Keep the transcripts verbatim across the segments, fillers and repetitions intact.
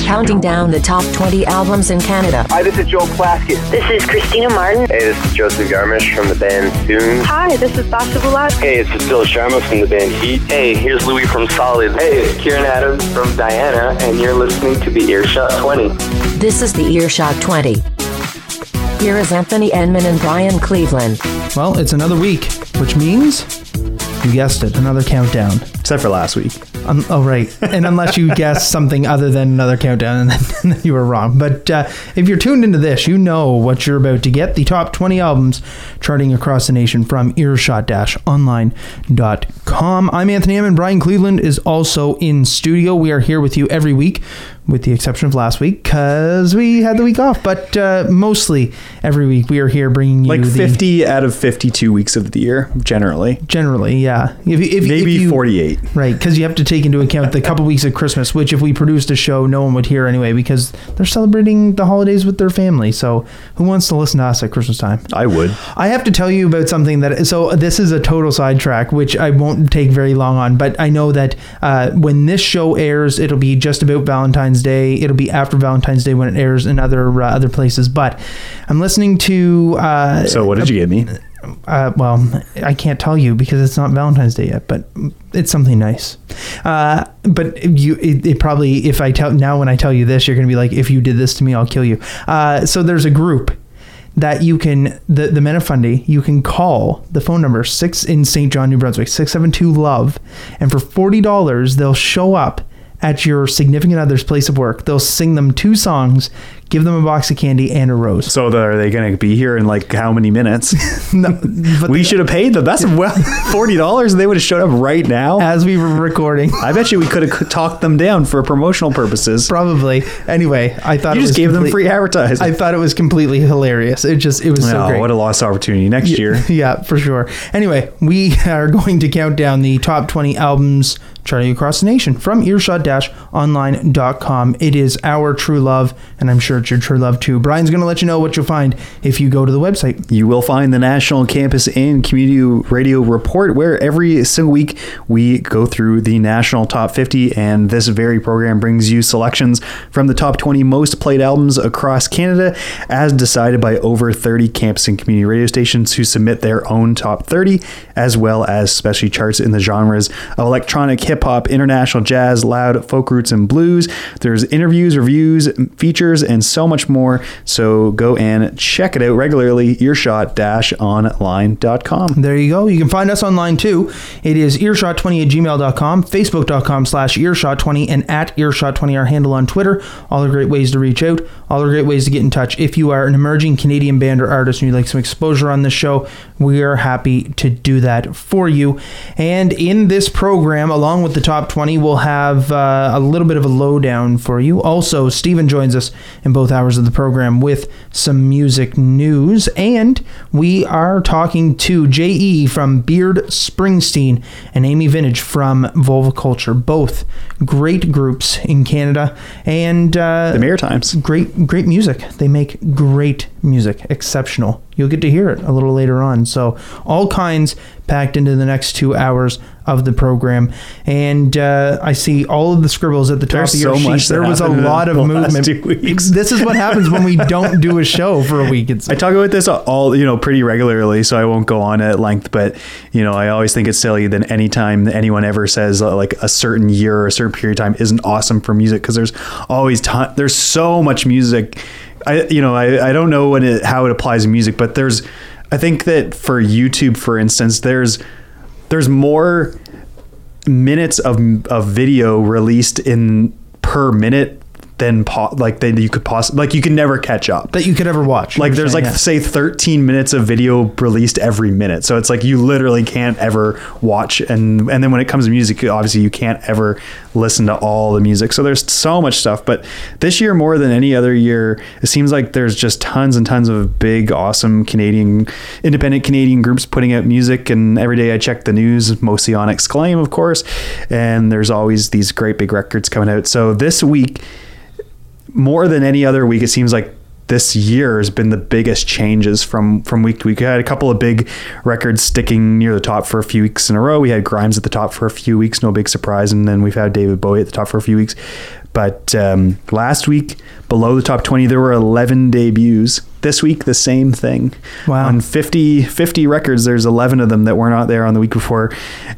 counting down the top twenty albums in Canada. Hi, this is Joel Plaskett. This is Christina Martin. Hey, this is Joseph Garmish from the band Soon. Hi, this is Sasha Bulat. Hey, it's Cecilia Sharma from the band Heat. Hey, here's Louis from Solid. Hey, it's Kieran Adams from Diana, and you're listening to the Earshot twenty. This is the Earshot twenty. Here is Anthony Enman and Brian Cleveland. Well, it's another week, which means, you guessed it, another countdown. Except for last week. Um, oh, right. And unless you guessed something other than another countdown, and then, and then you were wrong. But uh, if you're tuned into this, you know what you're about to get. The top twenty albums charting across the nation from earshot dash online dot com. I'm Anthony Enman. Brian Cleveland is also in studio. We are here with you every week, with the exception of last week, because we had the week off. But uh, mostly every week we are here bringing you like the, fifty out of fifty-two weeks of the year, generally. Generally, yeah. If, if, Maybe if you, forty-eight. Right, because you have to take into account the couple weeks of Christmas, which if we produced a show, no one would hear anyway, because they're celebrating the holidays with their family. So who wants to listen to us at Christmas time? I would. I have to tell you about something that, so this is a total sidetrack, which I won't take very long on, but I know that uh, when this show airs, it'll be just about Valentine's Day. It'll be after Valentine's Day when it airs in other uh, other places. But I'm listening to... Uh, so what did you get me? Uh, well, I can't tell you because it's not Valentine's Day yet, but it's something nice. Uh, but you, it, it probably, if I tell now, when I tell you this, you're going to be like, if you did this to me, I'll kill you. Uh, so there's a group that you can, the, the Men of Fundy, you can call the phone number six in Saint John, New Brunswick, six seven two love. And for forty dollars, they'll show up at your significant other's place of work. They'll sing them two songs, give them a box of candy and a rose. So are they going to be here in like how many minutes? No, but we should have paid them. That's well, forty dollars. They would have showed up right now as we were recording. I bet you we could have talked them down for promotional purposes. Probably. Anyway, I thought you it just was gave complete, them free advertising. I thought it was completely hilarious. It just it was so oh, great. What a lost opportunity next yeah, year. Yeah, for sure. Anyway, we are going to count down the top twenty albums charting across the nation from earshot dash online dot com. It is our true love, and I'm sure it's your true love too. Brian's going to let you know what you'll find if you go to the website. You will find the National Campus and Community Radio Report, where every single week we go through the national top fifty, and this very program brings you selections from the top twenty most played albums across Canada, as decided by over thirty campus and community radio stations who submit their own top thirty, as well as specialty charts in the genres of electronic, hip-hop, international jazz, loud, folk roots, and blues. There's interviews, reviews, features, and so much more. So go and check it out regularly, earshot dash online dot com. There you go. You can find us online too. It is earshot twenty at gmail dot com, facebook dot com slash earshot twenty, and at earshot twenty, our handle on Twitter. All are great ways to reach out. All are great ways to get in touch. If you are an emerging Canadian band or artist and you'd like some exposure on this show, we are happy to do that for you. And in this program, along with the top twenty, we'll have uh, a little bit of a lowdown for you. Also, Stephen joins us in both hours of the program with some music news, and we are talking to J E from Beard Springsteen and Amy Vintage from Vulva both great groups in Canada, and uh, the Maritimes. Great, great music. They make great music, exceptional. You'll get to hear it a little later on. So all kinds packed into the next two hours of the program. And uh, I see all of the scribbles at the top There's of your so sheet. much There was a lot of movement. This is what happens when we don't do a show for a week. It's I talk about this all, you know, pretty regularly, so I won't go on at length, but, you know, I always think it's silly that anytime anyone ever says uh, like a certain year or a certain period of time isn't awesome for music, because there's always ton, there's so much music. I, you know, I, I don't know what it, how it applies to music, but there's, I think that for YouTube, for instance, there's, there's more minutes of, of video released in per minute than po- like that you could possibly, like you could never catch up. That you could ever watch. Like there's saying, like yeah. say thirteen minutes of video released every minute. So it's like you literally can't ever watch. And, and then when it comes to music, obviously you can't ever listen to all the music. So there's so much stuff. But this year, more than any other year, it seems like there's just tons and tons of big, awesome Canadian, independent Canadian groups putting out music. And every day I check the news, mostly on Exclaim, of course. And there's always these great big records coming out. So this week, more than any other week, it seems like this year has been the biggest changes from from week to week. We had a couple of big records sticking near the top for a few weeks in a row. We had Grimes at the top for a few weeks, no big surprise, and then we've had David Bowie at the top for a few weeks. But um, last week, below the top twenty, there were eleven debuts. This week, the same thing. Wow. On fifty, fifty records, there's eleven of them that were not there on the week before.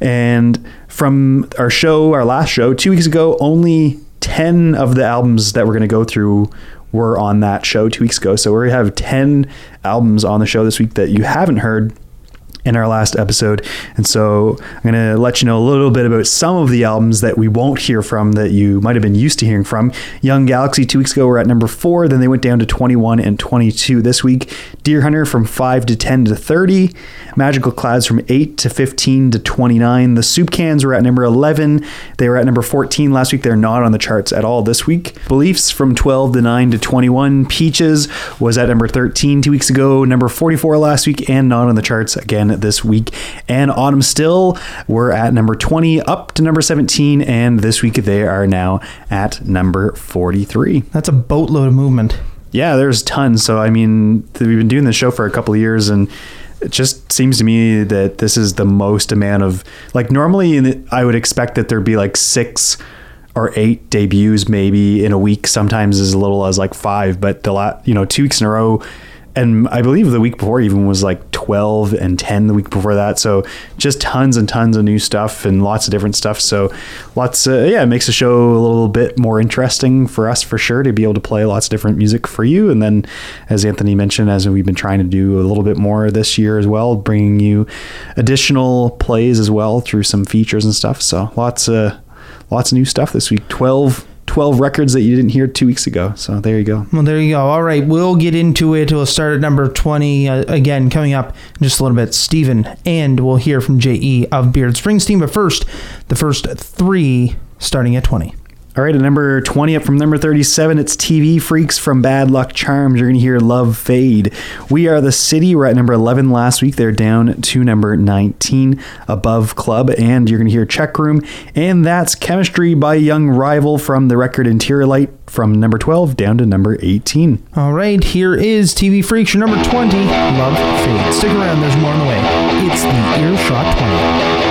And from our show, our last show, two weeks ago, only ten of the albums that we're going to go through were on that show two weeks ago. So we're going to have ten albums on the show this week that you haven't heard in our last episode. And so I'm going to let you know a little bit about some of the albums that we won't hear from that you might have been used to hearing from. Young Galaxy two weeks ago were at number four, then they went down to twenty-one and twenty-two this week. Deer Hunter from five to ten to thirty. Magical Clouds from eight to fifteen to twenty-nine. The Soup Cans were at number eleven. They were at number fourteen last week. They're not on the charts at all this week. Beliefs from twelve to nine to twenty-one. Peaches was at number thirteen two weeks ago, number forty-four last week, and not on the charts again this week. And Autumn Still were at number twenty up to number seventeen, and this week they are now at number forty-three. That's a boatload of movement. Yeah, there's tons. So I mean, we've been doing this show for a couple of years, and it just seems to me that this is the most amount of, like, normally I would expect that there'd be like six or eight debuts maybe in a week, sometimes as little as like five, but the last, you know, two weeks in a row. And I believe the week before even was like twelve and ten the week before that. So just tons and tons of new stuff and lots of different stuff. So lots, uh, yeah, it makes the show a little bit more interesting for us for sure to be able to play lots of different music for you. And then, as Anthony mentioned, as we've been trying to do a little bit more this year as well, bringing you additional plays as well through some features and stuff. So lots of, lots of new stuff this week. twelve twelve records that you didn't hear two weeks ago. So there you go. Well, there you go. All right, we'll get into it. We'll start at number twenty uh, again, coming up in just a little bit. Steven, and we'll hear from J E of Beard Springsteen. But first, the first three starting at twenty. All right, at number twenty, up from number thirty-seven, it's T V Freaks from Bad Luck Charms. You're going to hear Love Fade. We Are the City. We're at number eleven last week. They're down to number nineteen, Above Club. And you're going to hear Check Room. And that's Chemistry by Young Rival from the record Interior Light from number twelve down to number eighteen. All right, here is T V Freaks, your number twenty, Love Fade. Stick around, there's more on the way. It's the Earshot twenty.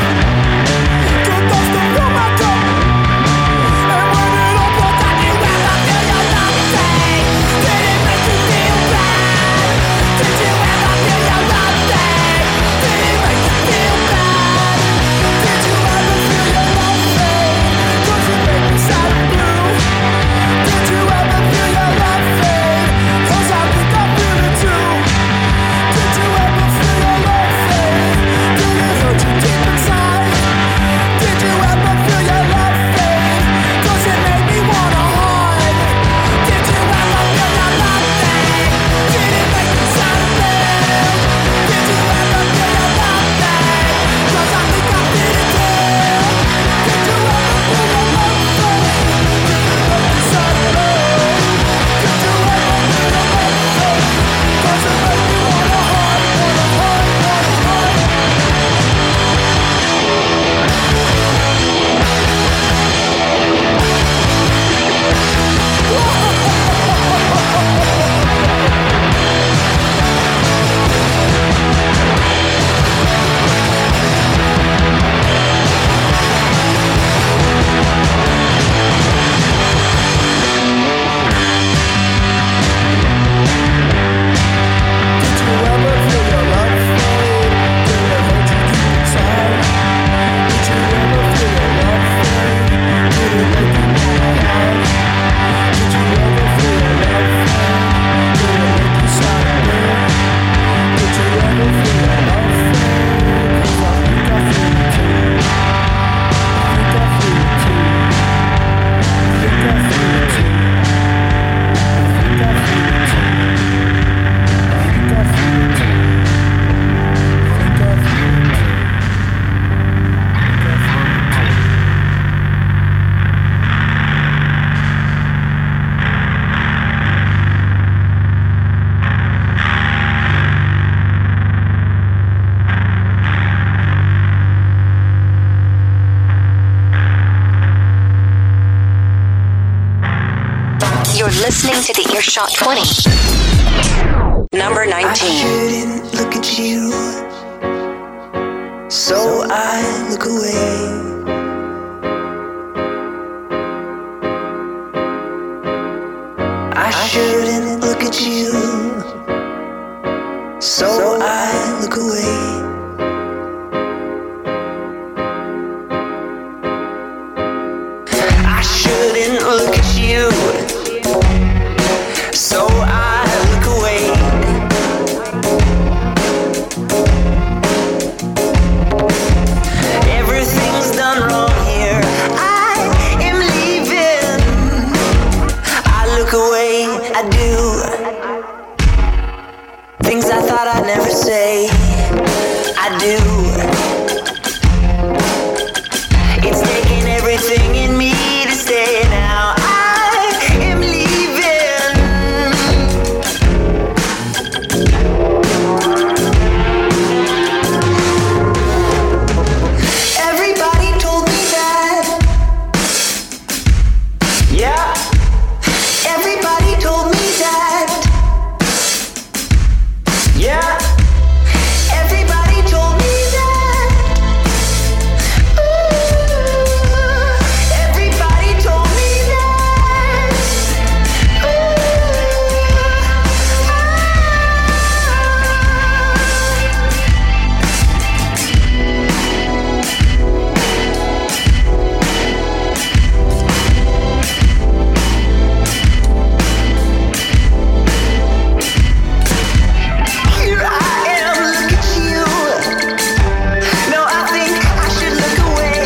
Well, listening to the Earshot twenty. Number nineteen. I shouldn't look at you, so I look away. I shouldn't look at you, so I look away. I shouldn't look at you, so I look away. Everything's done wrong here. I am leaving. I look away, I do. Things I thought I'd never say, I do. It's taking everything in me to stay now. I am leaving. Everybody told me that. Yeah. Everybody told me that. Yeah. Everybody told me that. Ooh. Everybody told me that. Here I am, look at you. No, I think I should look away.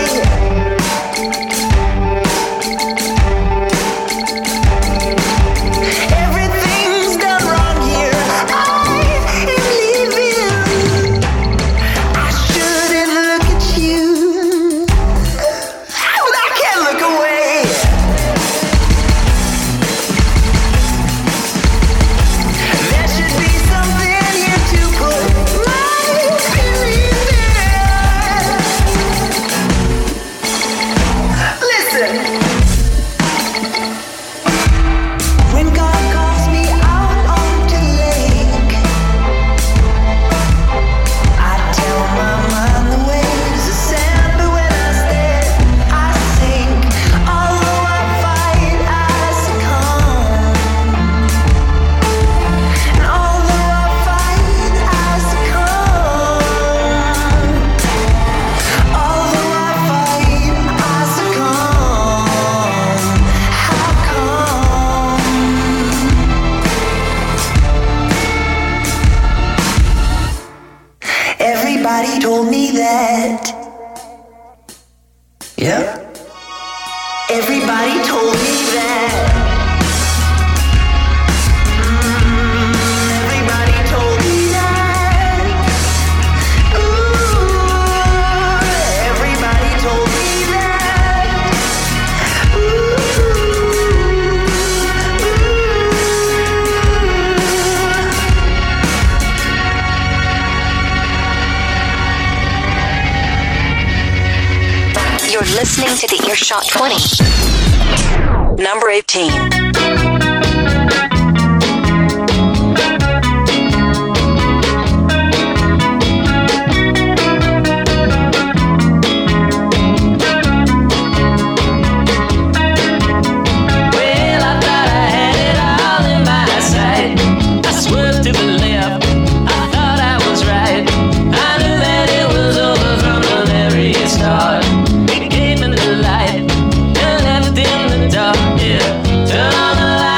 Everything's done wrong here. I am leaving. I shouldn't look at you, but I can't look away. There should be something here to put my belief in. Listen. When God calls me out onto the lake, I tell my mind the waves of sand, but when I stand, I sink. Although I fight, I succumb. And although I fight, I succumb. Although I fight, I succumb. How come? Everybody told me that. Yeah. Everybody told me that. Mm, everybody told me that. Ooh, everybody told me that. You're listening to the Earshot twenty. Number eighteen. Well, I thought I had it all in my sight. I swerved to the left. I thought I was right. I knew that it was over from the very start. It gave me the light and left in the dark. Yeah, turn on the light.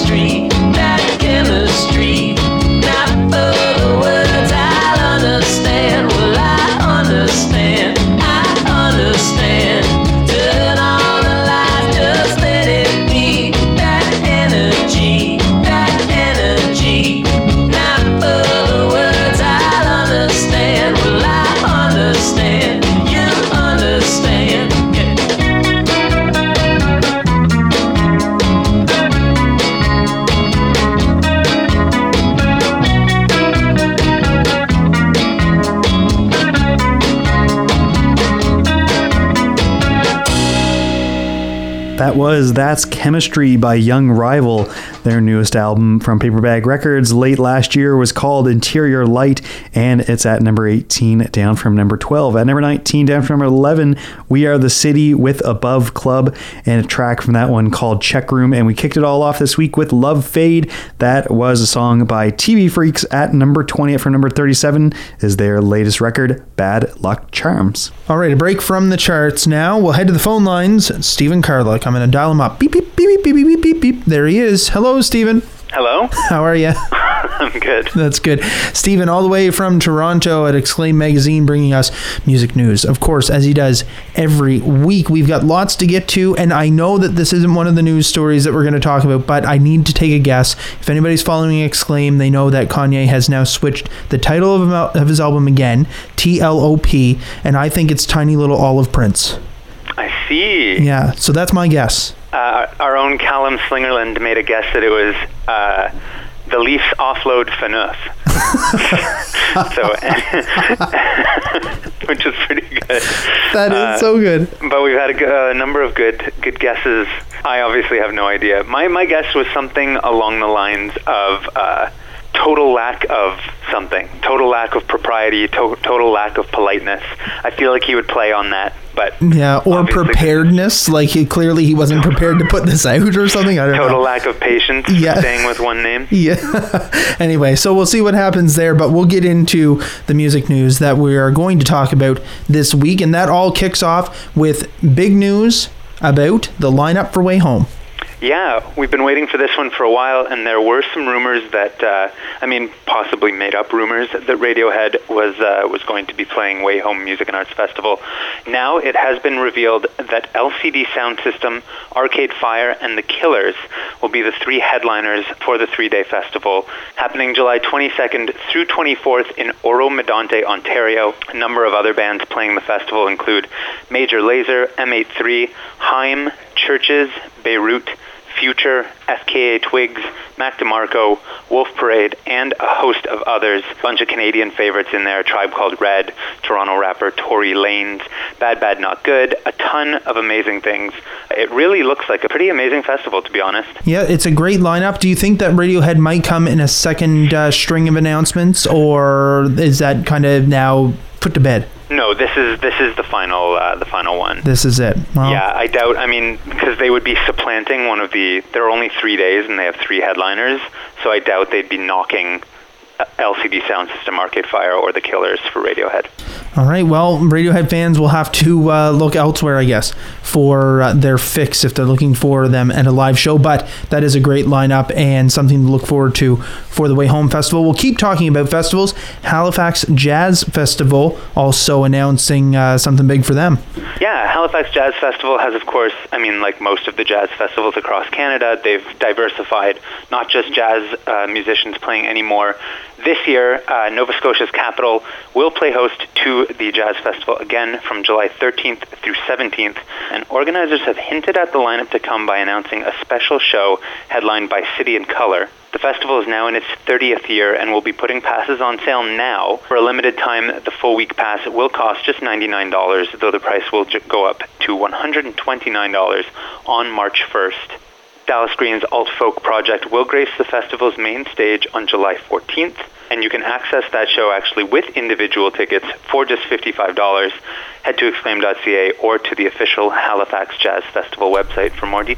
chemistry, that chemistry. Not for the words I'll understand. Well, I understand, I understand. Turn on the light, just let it be. That energy, that energy. Not for the words I'll understand. Well, I understand, you understand. That was That's Chemistry by Young Rival. Their newest album from Paperbag Records late last year was called Interior Light, and it's at number eighteen, down from number twelve. At number nineteen, down from number eleven, We Are the City with Above Club, and a track from that one called Check Room. And we kicked it all off this week with Love Fade. That was a song by T V Freaks at number twenty. From number thirty-seven is their latest record, Bad Luck Charms. All right, a break from the charts now. We'll head to the phone lines. Stephen Carlick. I'm going to dial him up. Beep, beep, beep, beep, beep, beep, beep, beep. There he is. Hello, Stephen. Hello? How are you? I'm good. That's good. Stephen, all the way from Toronto at Exclaim Magazine, bringing us music news. Of course, as he does every week. We've got lots to get to, and I know that this isn't one of the news stories that we're going to talk about, but I need to take a guess. If anybody's following Exclaim, they know that Kanye has now switched the title of, of his album again, T L O P, and I think it's Tiny Little Olive Prince. I see. Yeah, so that's my guess. Uh, our own Callum Slingerland made a guess that it was uh, the Leafs offload Phaneuf. so, which is pretty good. That is uh, so good. But we've had a, g- a number of good good guesses. I obviously have no idea. My my guess was something along the lines of uh, total lack of something, total lack of propriety, to- total lack of politeness. I feel like he would play on that. But yeah, or preparedness, like he clearly he wasn't prepared to put this out or something. I don't total know. lack of patience, yeah. staying with one name. Yeah. Anyway, so we'll see what happens there, but we'll get into the music news that we are going to talk about this week, and that all kicks off with big news about the lineup for Way Home. Yeah, we've been waiting for this one for a while, and there were some rumors that, uh, I mean, possibly made-up rumors that Radiohead was uh, was going to be playing Way Home Music and Arts Festival. Now it has been revealed that L C D Sound System, Arcade Fire, and The Killers will be the three headliners for the three-day festival, happening July twenty-second through twenty-fourth in Oro Medonte, Ontario. A number of other bands playing the festival include Major Lazer, M eighty-three, Haim, Churches, Beirut, Future, F K A Twigs, Mac DeMarco, Wolf Parade, and a host of others. A bunch of Canadian favorites in there, Tribe Called Red, Toronto rapper Tory Lanez, Bad Bad Not Good, a ton of amazing things. It really looks like a pretty amazing festival, to be honest. Yeah, it's a great lineup. Do you think that Radiohead might come in a second uh, string of announcements, or is that kind of now put to bed? No, this is this is the final uh, the final one. This is it. Well, yeah, I doubt. I mean, because they would be supplanting one of the. There are only three days, and they have three headliners, so I doubt they'd be knocking L C D Sound System, Arcade Fire, or The Killers for Radiohead. All right, well, Radiohead fans will have to uh, look elsewhere, I guess, for uh, their fix if they're looking for them at a live show. But that is a great lineup and something to look forward to for the Way Home Festival. We'll keep talking about festivals. Halifax Jazz Festival also announcing uh, something big for them. Yeah, Halifax Jazz Festival has, of course, I mean, like most of the jazz festivals across Canada, they've diversified, not just jazz uh, musicians playing anymore. This year, uh, Nova Scotia's capital will play host to the Jazz Festival again from July thirteenth through seventeenth, and organizers have hinted at the lineup to come by announcing a special show headlined by City and Colour. The festival is now in its thirtieth year and will be putting passes on sale now. For a limited time, the full week pass will cost just ninety-nine dollars, though the price will j- go up to one hundred twenty-nine dollars on March first. Dallas Green's Alt Folk project will grace the festival's main stage on July fourteenth, and you can access that show actually with individual tickets for just fifty-five dollars. Head to exclaim dot c a or to the official Halifax Jazz Festival website for more details.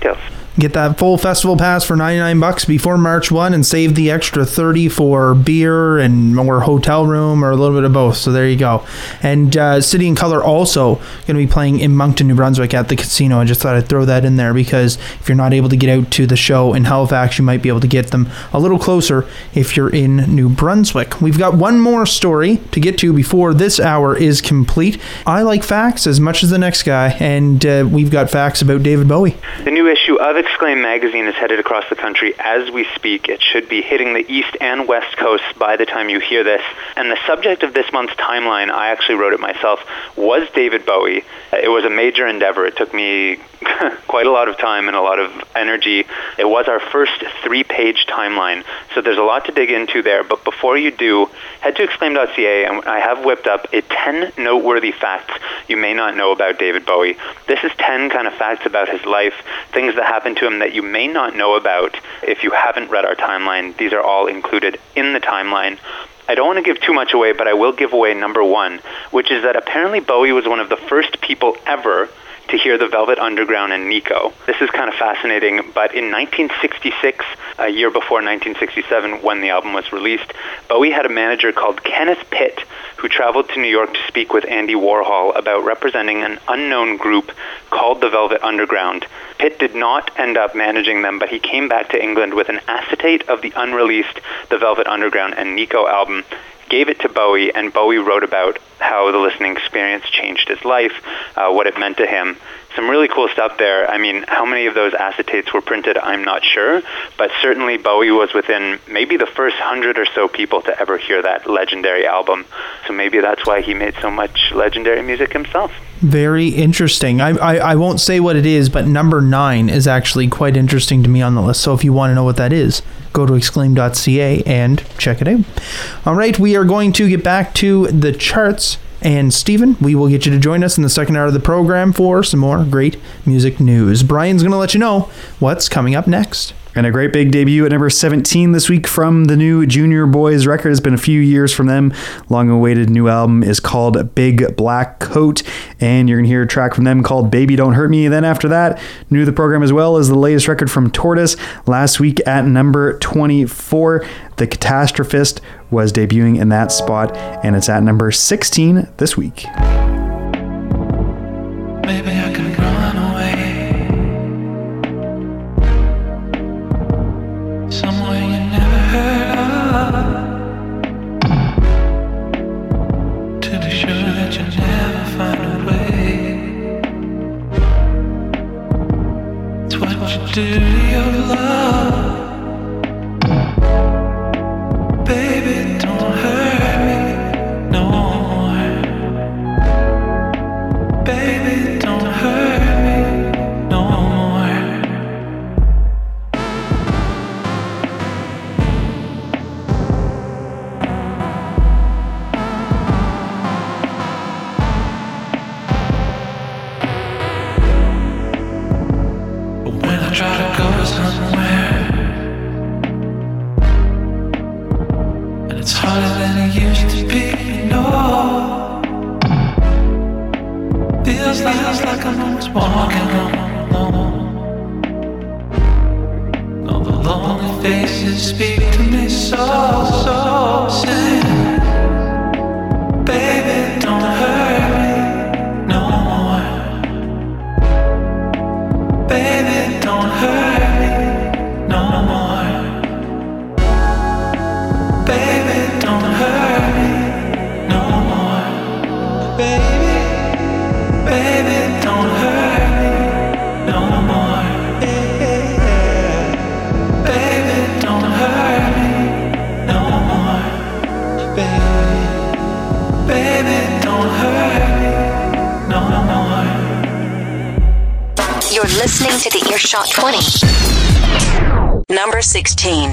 Get that full festival pass for ninety-nine bucks before March first and save the extra thirty for beer and or hotel room or a little bit of both. So there you go. And uh, City and Colour also going to be playing in Moncton, New Brunswick at the casino. I just thought I'd throw that in there because if you're not able to get out to the show in Halifax, you might be able to get them a little closer if you're in New Brunswick. We've got one more story to get to before this hour is complete. I like facts as much as the next guy, and uh, we've got facts about David Bowie. The new issue of Exclaim magazine is headed across the country as we speak. It should be hitting the East and West Coasts by the time you hear this. And the subject of this month's timeline, I actually wrote it myself, was David Bowie. It was a major endeavor. It took me quite a lot of time and a lot of energy. It was our first three-page timeline, so there's a lot to dig into there. But before you do, head to exclaim dot c a, and I have whipped up a ten noteworthy facts you may not know about David Bowie. This is ten kind of facts about his life, things that happened to him that you may not know about if you haven't read our timeline. These are all included in the timeline. I don't want to give too much away, but I will give away number one, which is that apparently Bowie was one of the first people ever to hear the Velvet Underground and Nico. This is kind of fascinating, but in nineteen sixty-six, a year before nineteen sixty-seven, when the album was released, Bowie had a manager called Kenneth Pitt, who traveled to New York to speak with Andy Warhol about representing an unknown group called the Velvet Underground. Pitt did not end up managing them, but he came back to England with an acetate of the unreleased The Velvet Underground and Nico album, gave it to Bowie, and Bowie wrote about how the listening experience changed his life, uh, what it meant to him. Some really cool stuff there. I mean, how many of those acetates were printed, I'm not sure, but certainly Bowie was within maybe the first hundred or so people to ever hear that legendary album. So maybe that's why he made so much legendary music himself. Very interesting. I, I, I won't say what it is, but number nine is actually quite interesting to me on the list. So if you want to know what that is, go to exclaim dot c a and check it out. All right, we are going to get back to the charts. And Stephen, we will get you to join us in the second hour of the program for some more great music news. Brian's going to let you know what's coming up next. And a great big debut at number seventeen this week from the new Junior Boys record. It's been a few years from them. Long-awaited new album is called Big Black Coat, and you're going to hear a track from them called Baby Don't Hurt Me. Then after that, new to the program as well is the latest record from Tortoise. Last week at number twenty-four, The Catastrophist was debuting in that spot, and it's at number sixteen this week. Maybe I can run away somewhere you never heard of, to be sure that you never find a way. It's what you do to your love. Baby, don't hurt me no more. Baby, don't hurt me no more. But when I try to go somewhere, and it's harder than it used to be, you know. Feels like, feels like I'm always walking alone. All the lonely faces speak to me so, so sad. Baby, don't hurt me no more. Baby, don't hurt me no more. Baby, don't hurt me no more. Baby, baby, don't hurt me no more. Baby, don't hurt me no more. Baby, baby, don't hurt me no more. You're listening to the Earshot twenty. Number sixteen.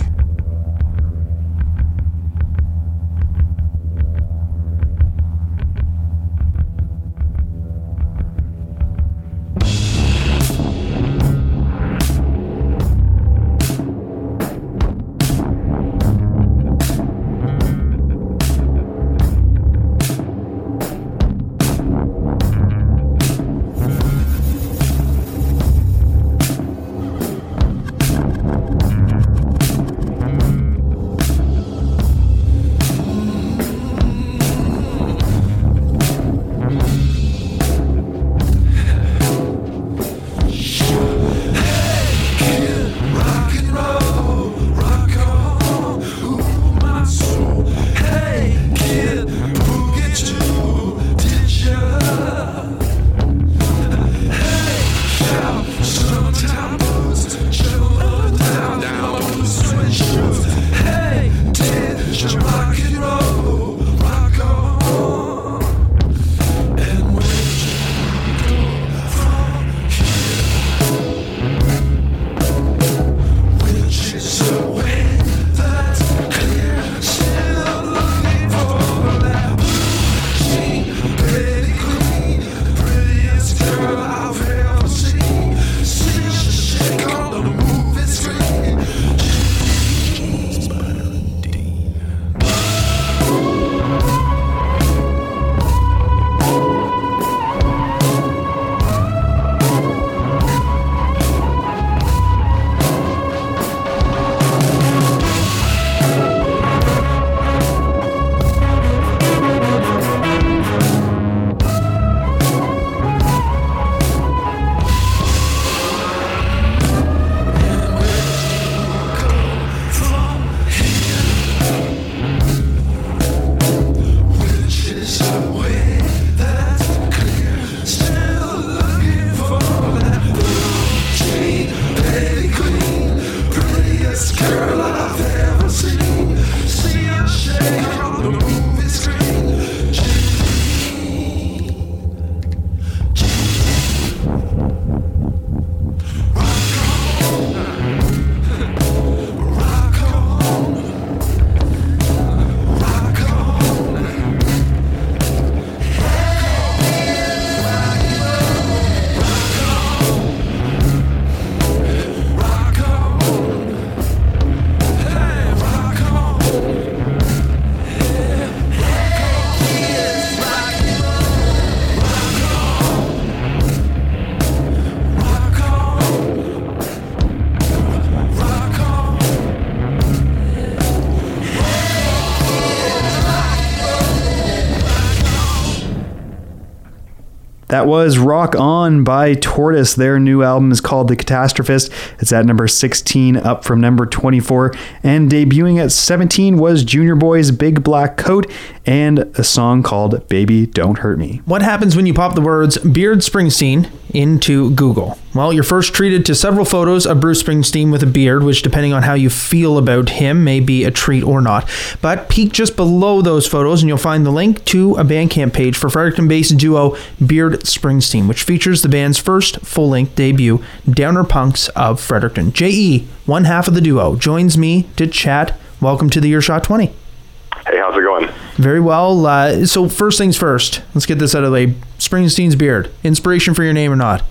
That was Rock On by Tortoise. Their new album is called The Catastrophist. It's at number sixteen, up from number twenty-four. And debuting at seventeen was Junior Boy's Big Black Coat and a song called Baby Don't Hurt Me. What happens when you pop the words Beard Springsteen into Google? Well, you're first treated to several photos of Bruce Springsteen with a beard, which, depending on how you feel about him, may be a treat or not. But peek just below those photos and you'll find the link to a Bandcamp page for Fredericton-based duo Beard Springsteen, which features the band's first full-length debut, Downer Punks of Fredericton. J E, one half of the duo, joins me to chat. Welcome to the Earshot twenty. Hey, how's it going? Very well. Uh, so first things first, let's get this out of the way. Springsteen's beard, inspiration for your name or not?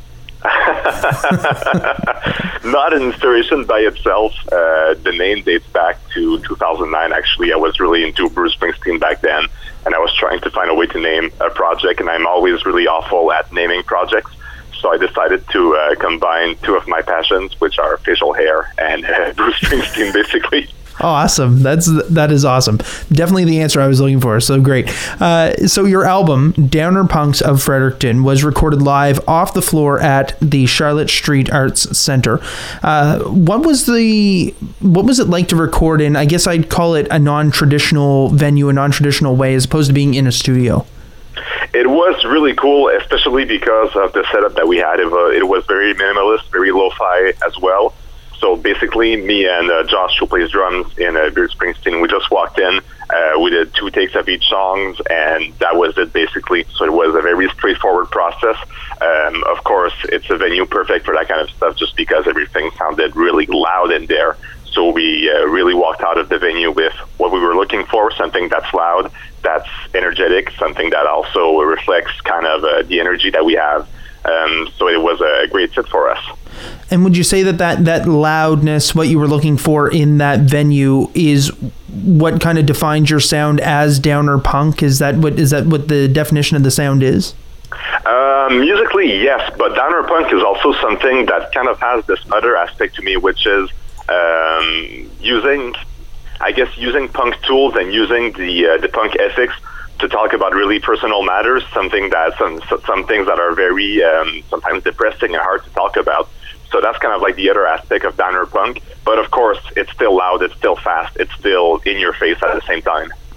Not an inspiration by itself. Uh, the name dates back to two thousand nine, actually. I was really into Bruce Springsteen back then, and I was trying to find a way to name a project, and I'm always really awful at naming projects. So I decided to uh, combine two of my passions, which are facial hair and uh, Bruce Springsteen, basically. Oh, awesome. That's, that is awesome. Definitely the answer I was looking for. So great. Uh, so your album, Downer Punks of Fredericton, was recorded live off the floor at the Charlotte Street Arts Center. Uh, what was the, what was it like to record in, I guess I'd call it a non-traditional venue, a non-traditional way, as opposed to being in a studio? It was really cool, especially because of the setup that we had. It was, it was very minimalist, very lo-fi as well. So basically, me and uh, Josh, who plays drums in uh, Beard Springsteen, we just walked in. Uh, we did two takes of each songs, and that was it, basically. So it was a very straightforward process. Um, of course, it's a venue perfect for that kind of stuff, just because everything sounded really loud in there. So we uh, really walked out of the venue with what we were looking for, something that's loud, that's energetic, something that also reflects kind of uh, the energy that we have. Um, so it was a great fit for us. And would you say that, that that loudness, what you were looking for in that venue, is what kind of defines your sound as Downer Punk? Is that what is that what the definition of the sound is? Um, musically, yes, but Downer Punk is also something that kind of has this other aspect to me, which is um, using, I guess, using punk tools and using the uh, the punk ethics to talk about really personal matters, something that some some things that are very um, sometimes depressing and hard to talk about. So that's kind of like the other aspect of Downer Punk. But of course, it's still loud, it's still fast, it's still in your face at the same time.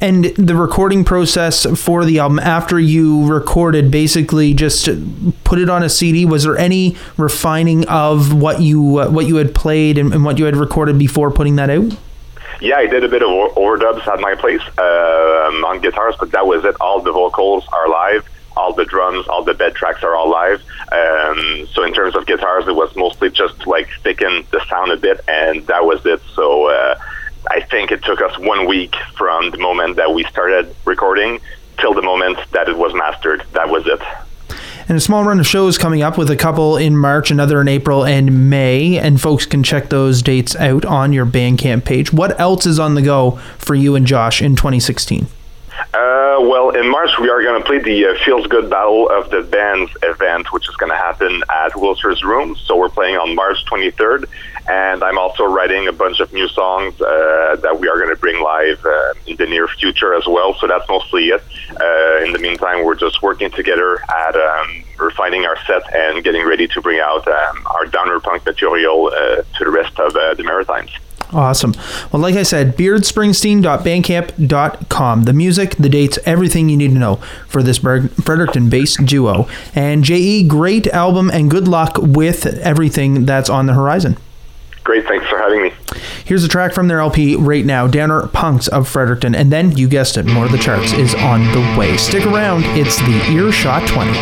And the recording process for the album, after you recorded, basically just put it on a C D. Was there any refining of what you uh, what you had played and, and what you had recorded before putting that out? Yeah, I did a bit of o- overdubs at my place um, on guitars, but that was it. All the vocals are live. All the drums, all the bed tracks are all live. Um, so in terms of guitars, it was mostly just like sticking the sound a bit, and that was it. So uh, I think it took us one week from the moment that we started recording till the moment that it was mastered. That was it. And a small run of shows coming up with a couple in March, another in April and May, and folks can check those dates out on your Bandcamp page. What else is on the go for you and Josh in twenty sixteen? Uh, well, in March, we are going to play the uh, Feels Good Battle of the Bands event, which is going to happen at Wilshires Room. So we're playing on March twenty-third, and I'm also writing a bunch of new songs uh, that we are going to bring live uh, in the near future as well. So that's mostly it. Uh, in the meantime, we're just working together at um, refining our set and getting ready to bring out um, our downer punk material uh, to the rest of uh, the Maritimes. Awesome. Well, like I said, beard springsteen dot bandcamp dot com. The music, the dates, everything you need to know for this Fredericton-based duo. And J E, great album and good luck with everything that's on the horizon. Great, thanks for having me. Here's a track from their L P right now, Downer Punks of Fredericton. And then, you guessed it, more of the charts is on the way. Stick around, it's the Earshot twenty.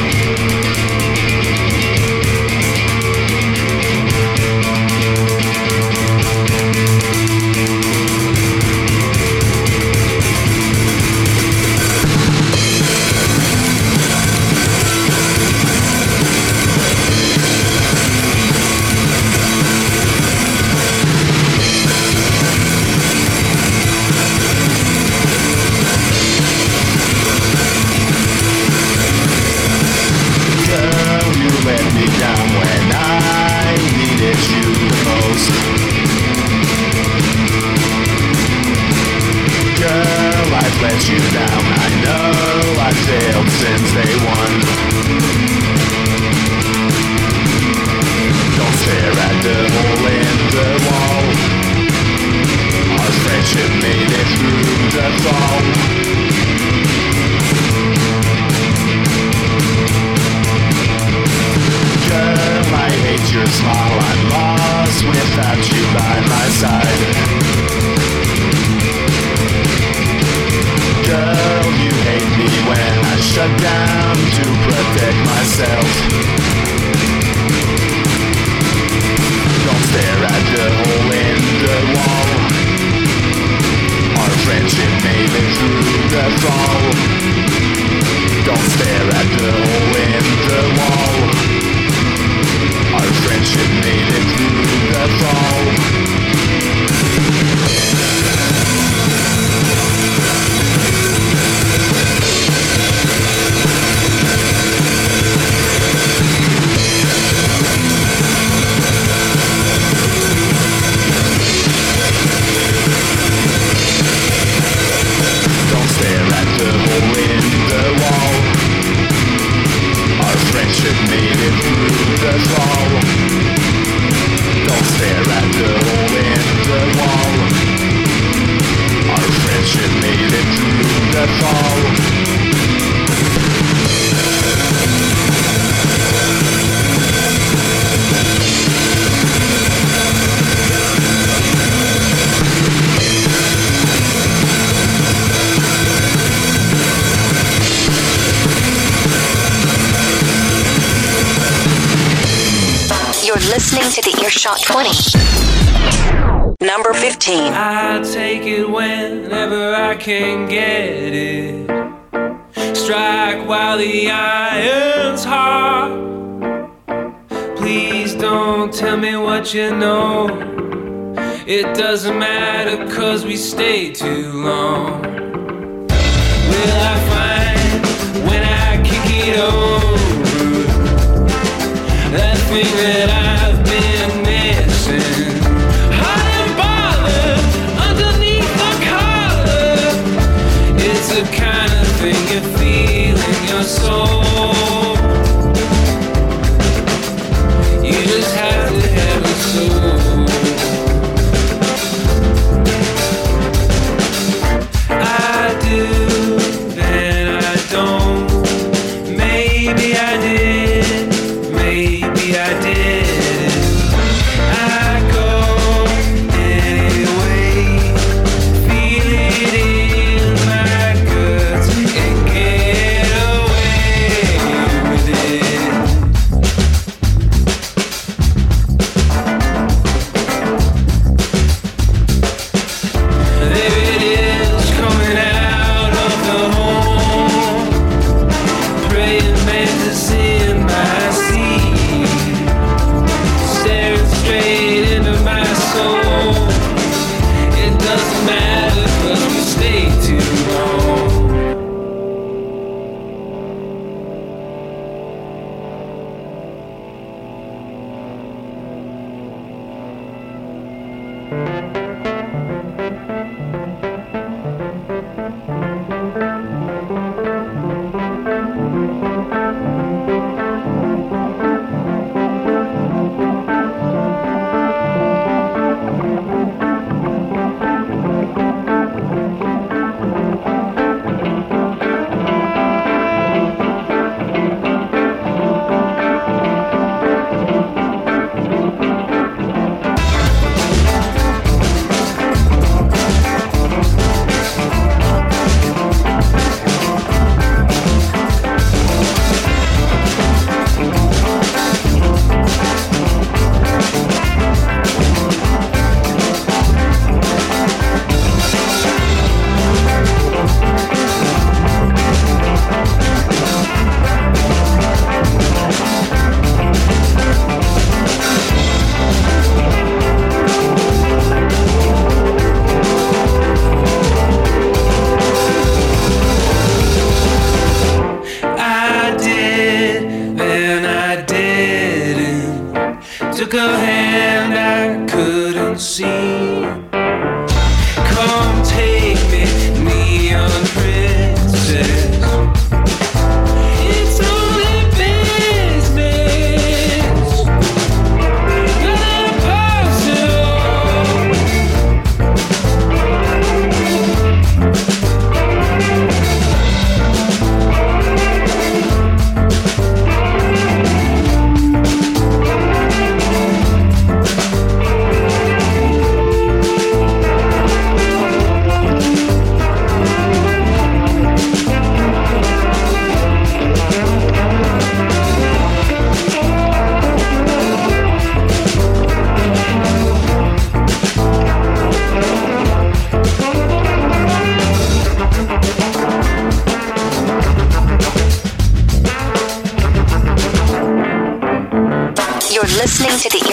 Listening to the Earshot twenty. Number fifteen. I take it whenever I can get it. Strike while the iron's hot. Please don't tell me what you know. It doesn't matter, cause we stay too long. Will I find when I kick it over that thing that I've been missing? Hot and bothered underneath the collar. It's the kind of thing you feel in your soul. You just have to have a soul. I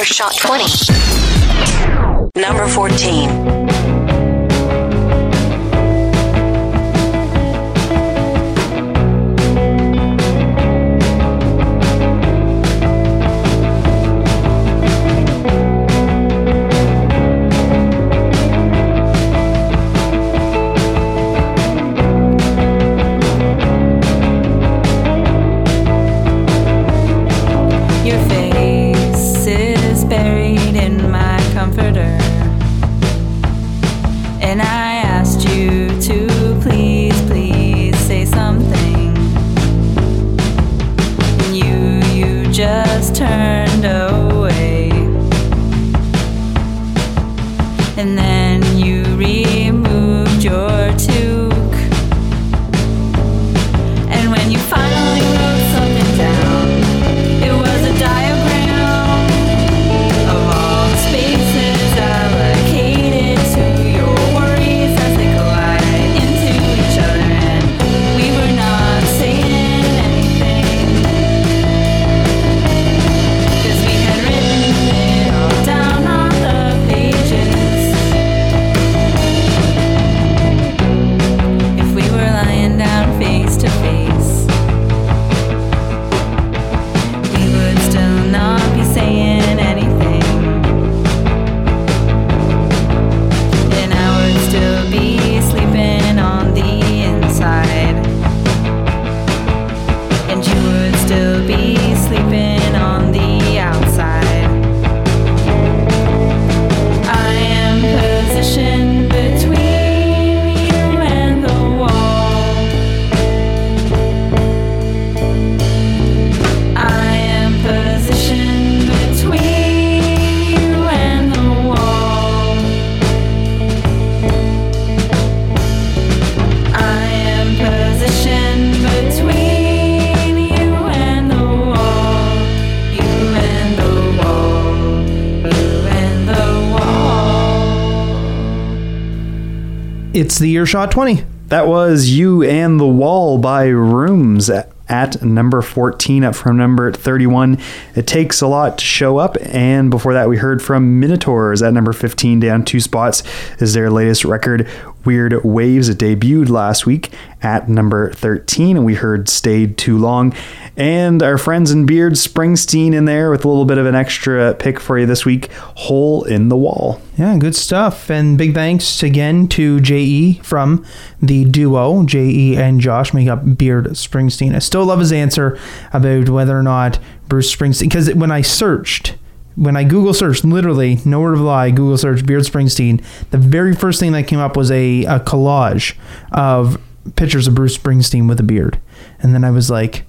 Earshot twenty. Number fourteen. Your face is buried in my comforter, and I asked you to please, please say something. And you, you just turned away, and then you removed your toque. And when you finally wrote something down, it was a diagram of all the spaces allocated to your worries as they collide into each other, and we were not saying anything, 'cause we had written it all down on the pages. If we were lying down face to face, we would still not be saying anything, and I would still be sleeping on the inside, and you would still be sleeping on the outside. I am positioned between you and the wall. I am positioned between you and the wall. I am positioned between you and the wall. You and the wall. You and the wall. It's the Earshot twenty. That was You and the Wall by Rooms at, at number fourteen, up from number thirty-one. It Takes a Lot to Show Up. And before that, we heard from Minotaurs at number fifteen, down two spots, is their latest record, Weird Waves. It debuted last week at number thirteen, and we heard Stayed Too Long. And our friends in Beard Springsteen in there with a little bit of an extra pick for you this week, Hole in the Wall. Yeah, good stuff. And big thanks again to J E from the duo. J E and Josh make up Beard Springsteen. I still love his answer about whether or not Bruce Springsteen, because when I searched, when I Google searched, literally, no word of a lie, Google searched Beard Springsteen, the very first thing that came up was a, a collage of pictures of Bruce Springsteen with a beard. And then I was like,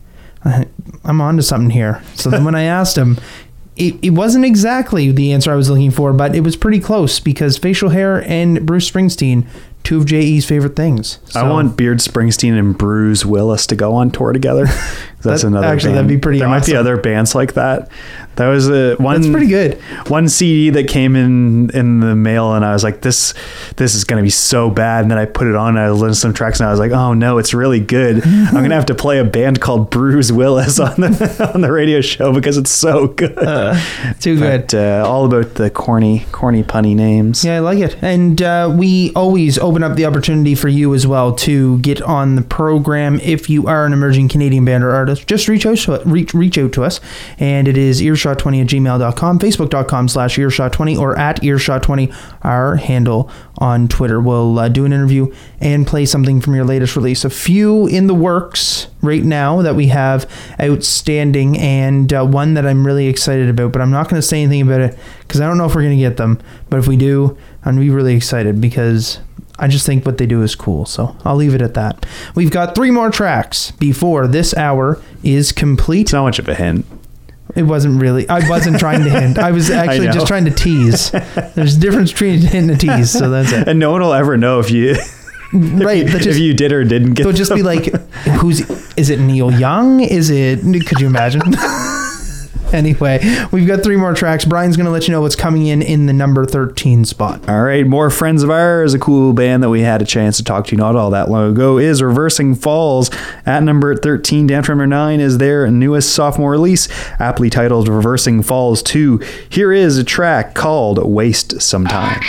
I'm on to something here. So then when I asked him, it, it wasn't exactly the answer I was looking for, but it was pretty close, because facial hair and Bruce Springsteen, two of J E's favorite things. So, I want Beard Springsteen and Bruce Willis to go on tour together. That's that, another actually, band. that'd be pretty There awesome. might be other bands like that. That was a one. That's pretty good. One C D that came in in the mail, and I was like, "This, this is gonna be so bad." And then I put it on, and I listened to some tracks, and I was like, "Oh no, it's really good." I'm gonna have to play a band called Bruce Willis on the on the radio show because it's so good. Uh, too good. But, uh, all about the corny, corny, punny names. Yeah, I like it. And uh, we always open up the opportunity for you as well to get on the program. If you are an emerging Canadian band or artist, just reach out to, reach, reach out to us. And it is earshot twenty at gmail dot com, facebook.com slash earshot twenty, or at earshot twenty, our handle on Twitter. We'll uh, do an interview and play something from your latest release. A few in the works right now that we have outstanding, and uh, one that I'm really excited about, but I'm not going to say anything about it because I don't know if we're going to get them. But if we do, I'm going to be really excited because I just think what they do is cool. So I'll leave it at that. We've got three more tracks before this hour is complete. It's not much of a hint. It wasn't really. I wasn't trying to hint. I was actually I just trying to tease. There's a difference between a hint and a tease, so that's it. And no one will ever know if you... Right. if, Just, if you did or didn't get they'll just be them. like, who's, is it Neil Young? Is it, could you imagine? Anyway, we've got three more tracks. Brian's going to let you know what's coming in in the number thirteen spot. All right, more friends of ours. A cool band that we had a chance to talk to not all that long ago is Reversing Falls. At number thirteen, down from number nine, is their newest sophomore release, aptly titled Reversing Falls two. Here is a track called Waste Some Time.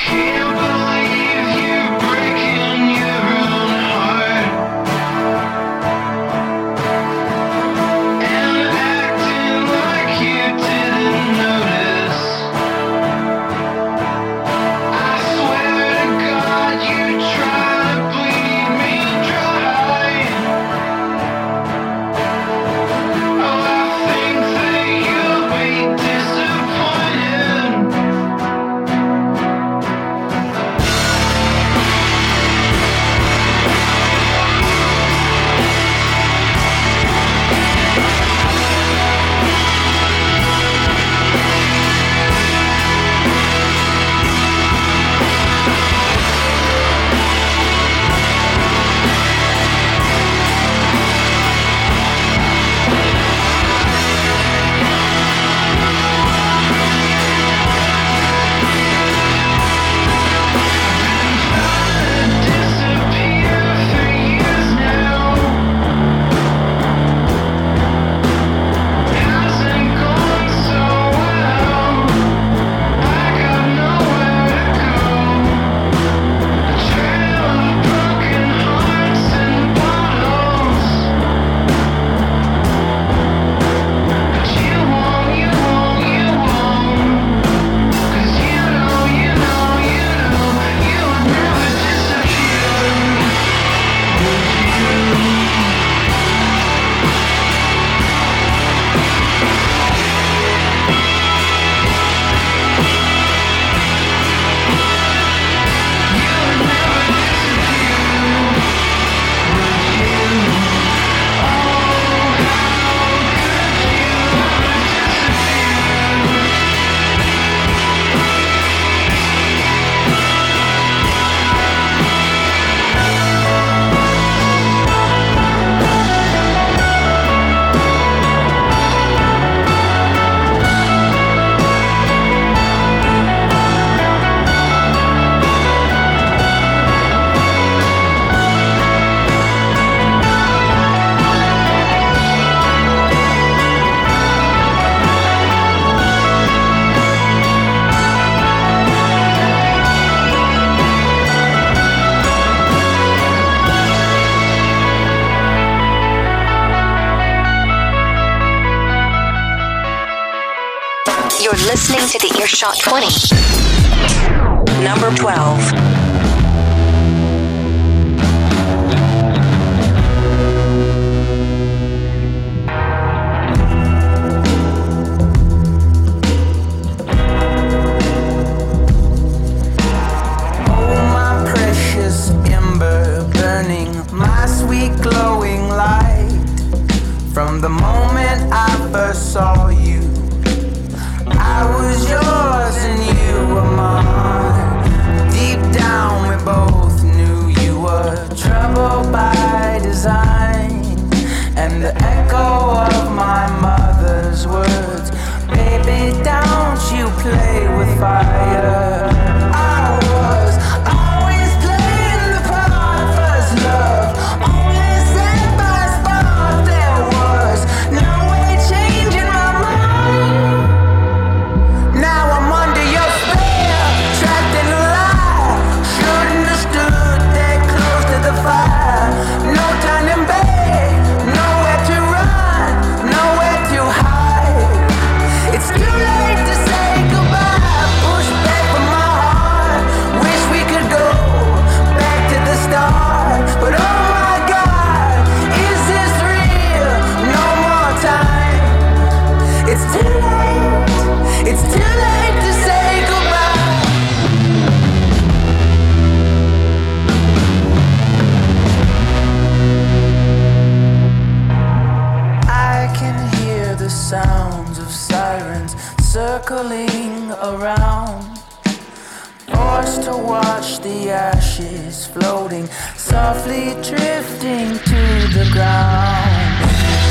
You're listening to the Earshot twenty. Number twelve. Glowing light from the moment I first saw you. I was yours and you were mine. Deep down we both knew you were trouble by design. And the echo of my mother's words, baby, don't you play with fire. I was always playing the part of first love. Circling around, forced to watch the ashes floating, softly drifting to the ground. Deep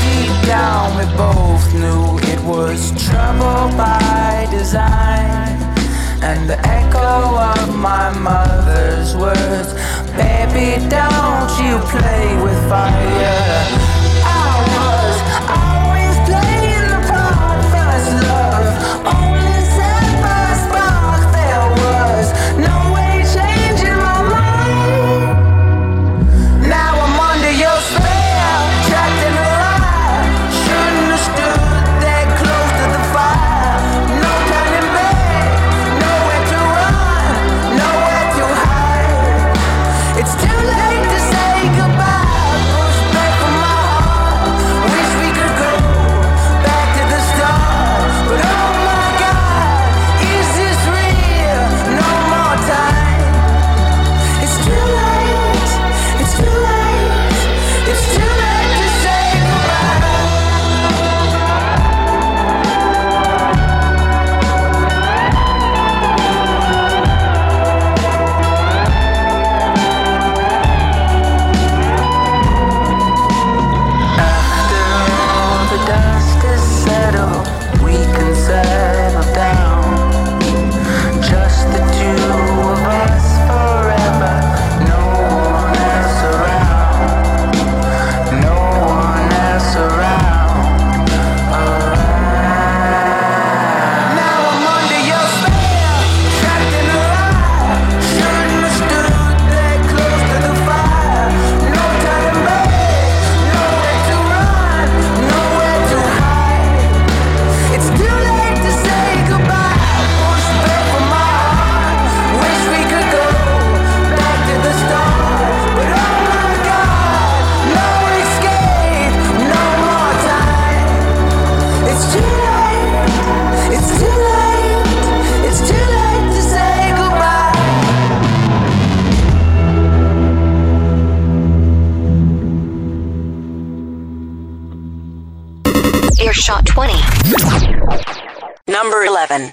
down we both knew it was trouble by design. And the echo of my mother's words, baby, don't you play with fire. I was always playing the part, first love, only set by a spark. There was no way changing my mind. Now I'm under your spell, trapped in a lie. Shouldn't have stood that close to the fire. No turning back, nowhere to run, nowhere to hide. It's too late to say goodbye. Push back from my heart. Wish we could go back to the start. But oh my God, is this real? No more time. It's too late. It's too late. It's too late to say goodbye. After all the dust is settled, we can settle down. Just the two of us forever. No one else around. No one else around. Around. Now I'm under your spell, trapped in a lie. Shouldn't have stood that close to the fire. No turning back, nowhere to run, nowhere to hide. It's too late to say goodbye. Push back from my heart. Wish we could go back to the start. But oh my God, no escape, no more time. It's too late. It's too late. It's too late to say goodbye. Earshot twenty. Number eleven.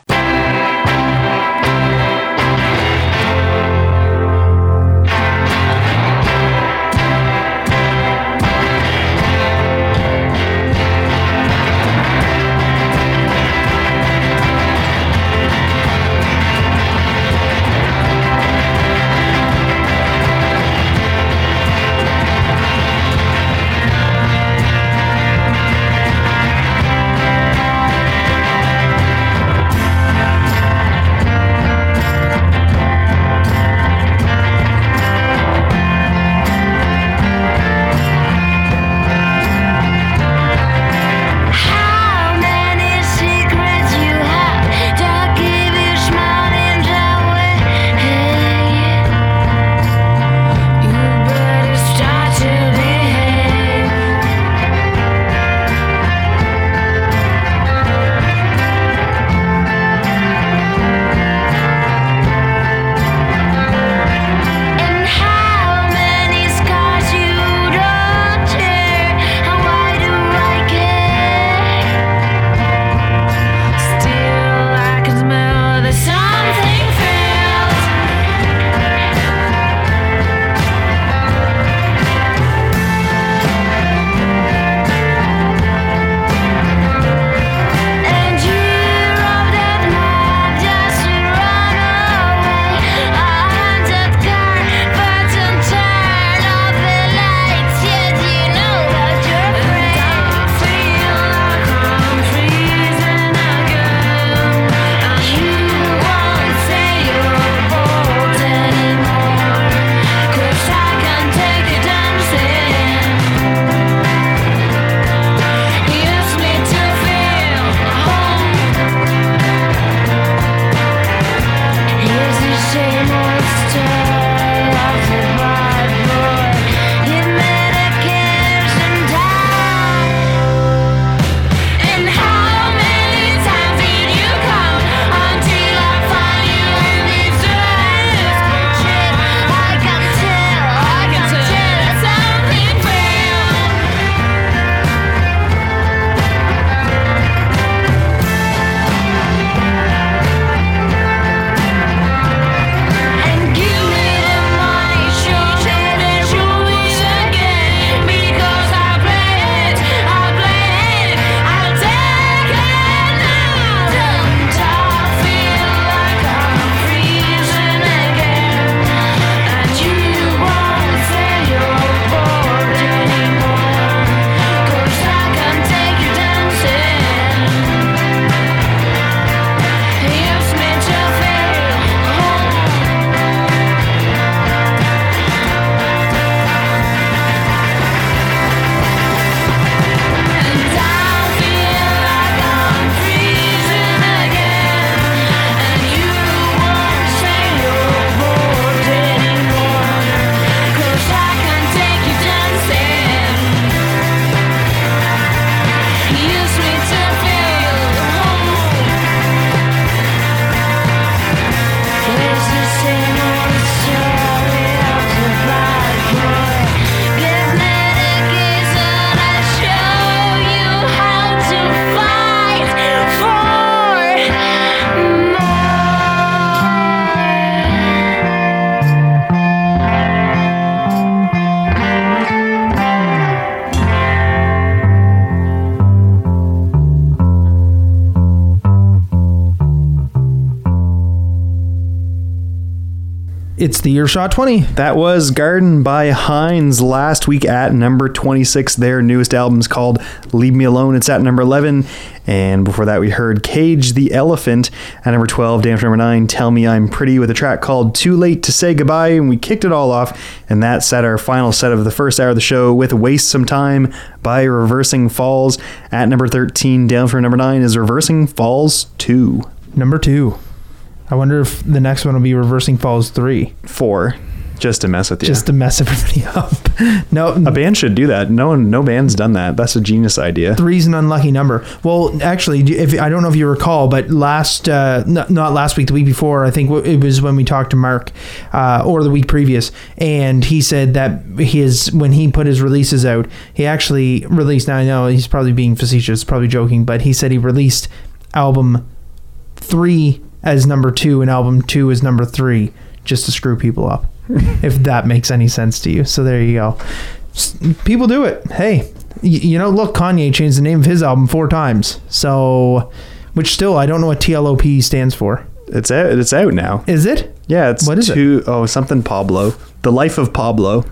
It's the Earshot twenty. That was Garden by Hines last week at number twenty-six. Their newest album's called Leave Me Alone. It's at number eleven. And before that, we heard Cage the Elephant at number twelve. Down to number nine, Tell Me I'm Pretty with a track called Too Late to Say Goodbye. And we kicked it all off. And that set our final set of the first hour of the show with Waste Some Time by Reversing Falls. At number thirteen, down from number nine, is Reversing Falls two. Number two. I wonder if the next one will be Reversing Falls three. Four. Just to mess with you. Just to mess everybody up. No, a band should do that. No one, no band's done that. That's a genius idea. Three's an unlucky number. Well, actually, if I don't know if you recall, but last, uh, not, not last week, the week before, I think it was when we talked to Mark, uh, or the week previous, and he said that his when he put his releases out, he actually released. Now I know he's probably being facetious, probably joking, but he said he released album three as number two and album two as number three, just to screw people up. If that makes any sense to you. So there you go. People do it. Hey, you, you know, look, Kanye changed the name of his album four times. So, which still, I don't know what T L O P stands for. It's out. It's out now. Is it? Yeah. It's what is two, it? Oh, something Pablo. The Life of Pablo.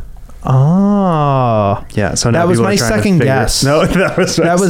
Oh, yeah. So now that was my second guess. No, that was my that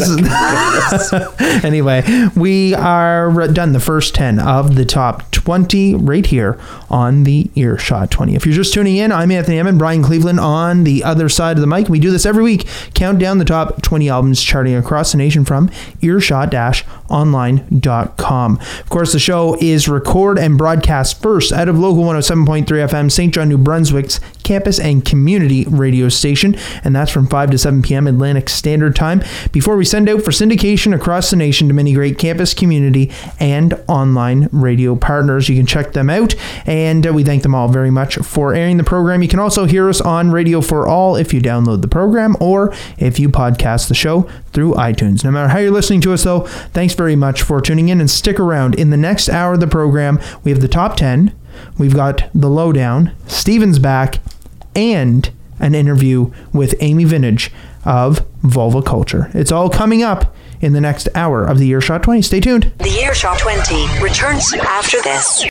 was. Anyway, we are done the first ten of the top twenty right here on the Earshot twenty. If you're just tuning in, I'm Anthony Emmett, Brian Cleveland on the other side of the mic. We do this every week. Count down the top twenty albums charting across the nation from earshot dash online dot com. Of course, the show is record and broadcast first out of Local one oh seven point three F M, Saint John, New Brunswick's campus and community radio station, and that's from five to seven p.m. Atlantic Standard Time, before we send out for syndication across the nation to many great campus, community, and online radio partners. You can check them out, and uh, we thank them all very much for airing the program. You can also hear us on Radio for All if you download the program, or if you podcast the show through iTunes. No matter how you're listening to us, though, thanks very much for tuning in, and stick around. In the next hour of the program, we have the top ten, we've got the lowdown, Steven's back, and an interview with Amy Vintage of Vulva Culture. It's all coming up in the next hour of the Earshot twenty. Stay tuned. The Earshot twenty returns after this.